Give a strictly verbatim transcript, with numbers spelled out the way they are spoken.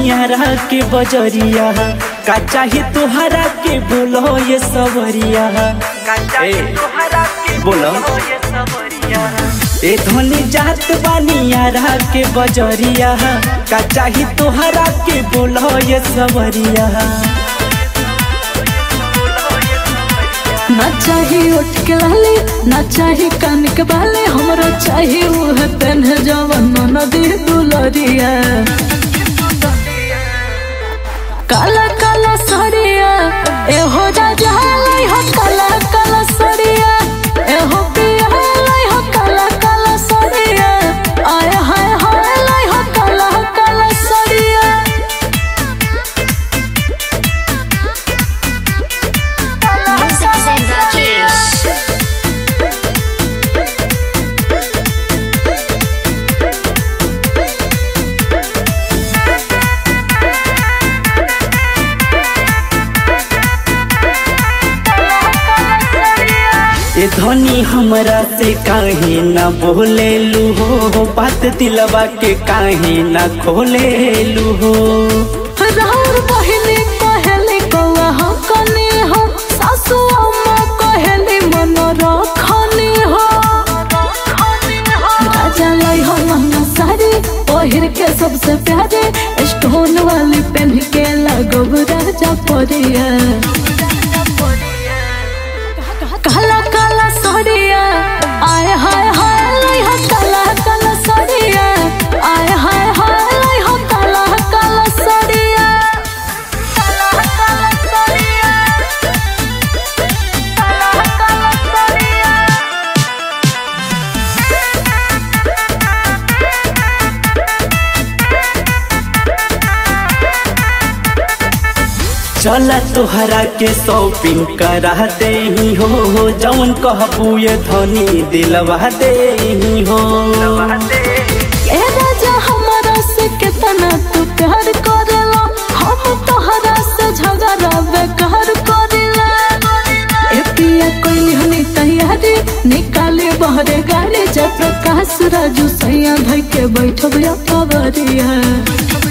बनियारा के बजरिया का चाही तुहरा के बोलो ये सवरिया बोलो ए धनी जात बनियारा के बजरिया का चाही तुहरा के बोलो ये सवरिया। ना चाहिए उठ के लाली ना चाहिए कान के बाले हमरा चाहिए वो है पेन जवन नदी दुलरिया काला काला सड़िया ए हो राजा लाई हो काला काला सड़िया ए हो पिया लाई हो काला काला सड़िया आय हाय हाय लाई हो काला काला सड़िया। ए धनी हमरा से काहे ना बोलेलू हो बात दिलवा के काहे ना खोलेलू हो। राउर बहिनी कहली कौआ हम कनी हो सासु अम्मा कहली मन रखनी हो राजा लाई हो महंगा साड़ी पहिर के सबसे प्यारे स्टोन वाली पहन के लगब राजा परिया काला काला सड़िया आय हाय हाय लाई हो काला काला सड़िया आय हाय हाय लाई हो काला काला सड़िया काला काला सड़िया काला काला सड़िया। चला तुहरा के शॉपिंग करा दे हो जौन कहबू ये धनी दिलवा दे हो। ए राजा हमारा से कितना तू प्यार करेला हम तोहरा से झगड़ा बेकार करेला ए पिया कोई हनी तैयारी निकाले बहरे गाड़ी जय प्रकाश राजू सैया धई के बैठब या कवरिया।